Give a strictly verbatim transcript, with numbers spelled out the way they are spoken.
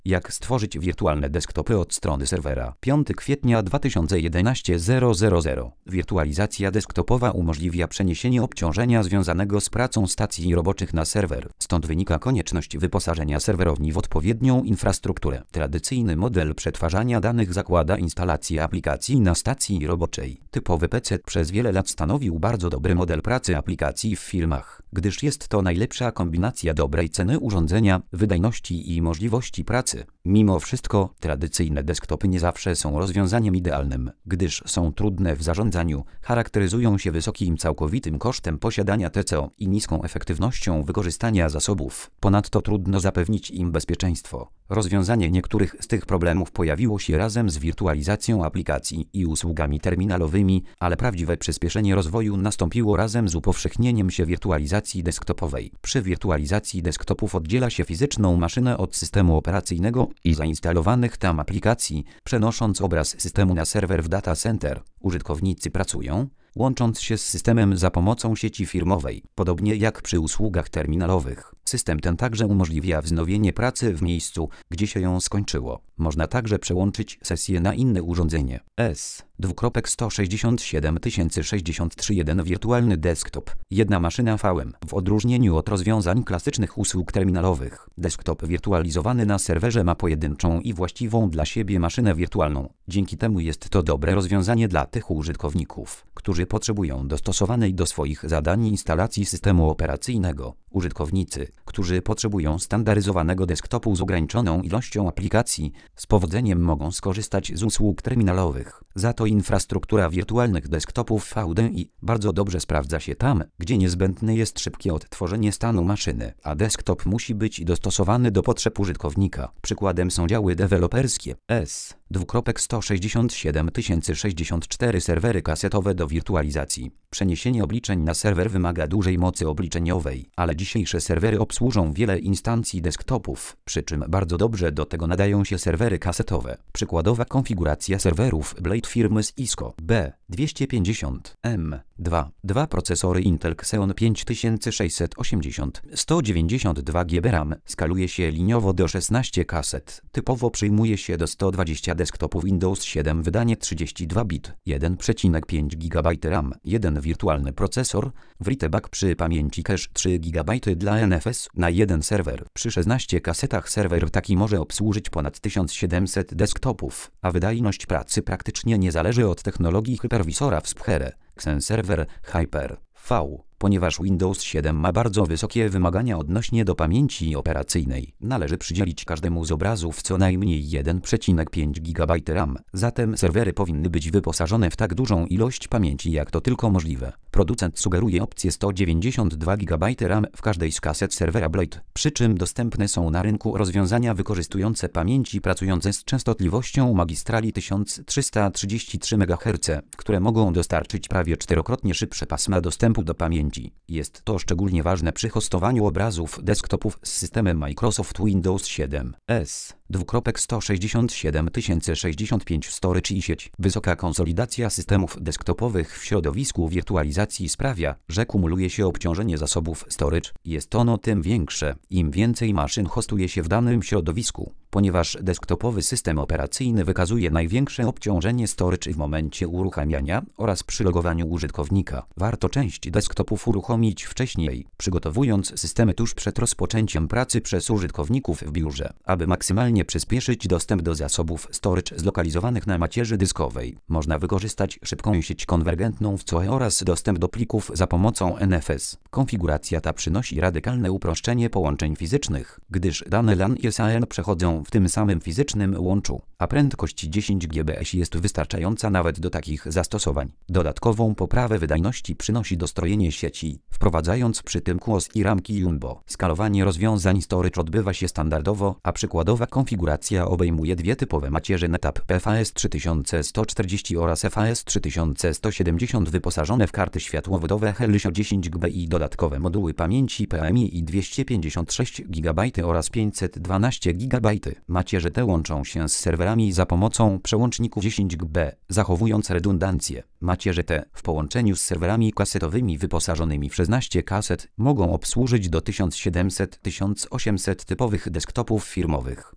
Jak stworzyć wirtualne desktopy od strony serwera. piątego kwietnia dwa tysiące jedenastego zero zero zero. Wirtualizacja desktopowa umożliwia przeniesienie obciążenia związanego z pracą stacji roboczych na serwer. Stąd wynika konieczność wyposażenia serwerowni w odpowiednią infrastrukturę. Tradycyjny model przetwarzania danych zakłada instalację aplikacji na stacji roboczej. Typowy P C przez wiele lat stanowił bardzo dobry model pracy aplikacji w firmach, gdyż jest to najlepsza kombinacja dobrej ceny urządzenia, wydajności i możliwości pracy. Mimo wszystko, tradycyjne desktopy nie zawsze są rozwiązaniem idealnym, gdyż są trudne w zarządzaniu, charakteryzują się wysokim całkowitym kosztem posiadania T C O i niską efektywnością wykorzystania zasobów. Ponadto trudno zapewnić im bezpieczeństwo. Rozwiązanie niektórych z tych problemów pojawiło się razem z wirtualizacją aplikacji i usługami terminalowymi, ale prawdziwe przyspieszenie rozwoju nastąpiło razem z upowszechnieniem się wirtualizacji desktopowej. Przy wirtualizacji desktopów oddziela się fizyczną maszynę od systemu operacyjnego i zainstalowanych tam aplikacji, przenosząc obraz systemu na serwer w data center. Użytkownicy pracują, łącząc się z systemem za pomocą sieci firmowej, podobnie jak przy usługach terminalowych. System ten także umożliwia wznowienie pracy w miejscu, gdzie się ją skończyło. Można także przełączyć sesję na inne urządzenie. S. sto sześćdziesiąt siedem tysięcy sześćdziesiąt trzy jeden wirtualny desktop. Jedna maszyna V M. W odróżnieniu od rozwiązań klasycznych usług terminalowych, desktop wirtualizowany na serwerze ma pojedynczą i właściwą dla siebie maszynę wirtualną. Dzięki temu jest to dobre rozwiązanie dla tych użytkowników, którzy potrzebują dostosowanej do swoich zadań instalacji systemu operacyjnego. Użytkownicy, którzy potrzebują standaryzowanego desktopu z ograniczoną ilością aplikacji, z powodzeniem mogą skorzystać z usług terminalowych. Za to infrastruktura wirtualnych desktopów V D I bardzo dobrze sprawdza się tam, gdzie niezbędne jest szybkie odtworzenie stanu maszyny, a desktop musi być dostosowany do potrzeb użytkownika. Przykładem są działy deweloperskie. S. sto sześćdziesiąt siedem tysięcy sześćdziesiąt cztery serwery kasetowe do wirtualizacji. Przeniesienie obliczeń na serwer wymaga dużej mocy obliczeniowej, ale dzisiejsze serwery obsłużą wiele instancji desktopów, przy czym bardzo dobrze do tego nadają się serwery kasetowe. Przykładowa konfiguracja serwerów Blade firmy Cisco B dwieście pięćdziesiąt M dwa. Dwa procesory Intel Xeon pięć tysięcy sześćset osiemdziesiąt, sto dziewięćdziesiąt dwa giga RAM, skaluje się liniowo do szesnastu kaset. Typowo przyjmuje się do stu dwudziestu desktopów Windows siedem wydanie trzydzieści dwa bit, jeden przecinek pięć giga RAM, jeden wirtualny procesor, writeback przy pamięci cache trzy giga dla N F S na jeden serwer. Przy szesnastu kasetach serwer taki może obsłużyć ponad tysiąc siedemset desktopów, a wydajność pracy praktycznie nie zależy od technologii hypervisora w Sphere, Xen Server Hyper V. Ponieważ Windows siedem ma bardzo wysokie wymagania odnośnie do pamięci operacyjnej, należy przydzielić każdemu z obrazów co najmniej jeden przecinek pięć giga RAM. Zatem serwery powinny być wyposażone w tak dużą ilość pamięci, jak to tylko możliwe. Producent sugeruje opcję sto dziewięćdziesiąt dwa giga RAM w każdej z kaset serwera Blade, przy czym dostępne są na rynku rozwiązania wykorzystujące pamięci pracujące z częstotliwością magistrali tysiąc trzysta trzydzieści trzy megaherce, które mogą dostarczyć prawie czterokrotnie szybsze pasma dostępu do pamięci. Jest to szczególnie ważne przy hostowaniu obrazów desktopów z systemem Microsoft Windows siedem. S. sto sześćdziesiąt siedem tysięcy sześćdziesiąt pięć Storage i sieć. Wysoka konsolidacja systemów desktopowych w środowisku wirtualizacji sprawia, że kumuluje się obciążenie zasobów storage. Jest ono tym większe, im więcej maszyn hostuje się w danym środowisku, ponieważ desktopowy system operacyjny wykazuje największe obciążenie storage w momencie uruchamiania oraz przy logowaniu użytkownika. Warto część desktopów uruchomić wcześniej, przygotowując systemy tuż przed rozpoczęciem pracy przez użytkowników w biurze, aby maksymalnie przyspieszyć dostęp do zasobów storage zlokalizowanych na macierzy dyskowej. Można wykorzystać szybką sieć konwergentną w C O E oraz dostęp do plików za pomocą N F S. Konfiguracja ta przynosi radykalne uproszczenie połączeń fizycznych, gdyż dane LAN i S A N przechodzą w tym samym fizycznym łączu, a prędkość dziesięć gigabajtów jest wystarczająca nawet do takich zastosowań. Dodatkową poprawę wydajności przynosi dostrojenie sieci, wprowadzając przy tym Q O S i ramki Jumbo. Skalowanie rozwiązań storage odbywa się standardowo, a przykładowa konfiguracja obejmuje dwie typowe macierze NetApp F A S trzy tysiące sto czterdzieści oraz F A S trzy tysiące sto siedemdziesiąt wyposażone w karty światłowodowe Helios dziesięć giga i dodatkowe moduły pamięci P M I dwieście pięćdziesiąt sześć giga oraz pięćset dwanaście giga. Macierze te łączą się z serwerami za pomocą przełączników dziesięć giga, zachowując redundancję. Macierze te, w połączeniu z serwerami kasetowymi wyposażonymi w szesnaście kaset, mogą obsłużyć do tysiąc siedemset do tysiąc osiemset typowych desktopów firmowych.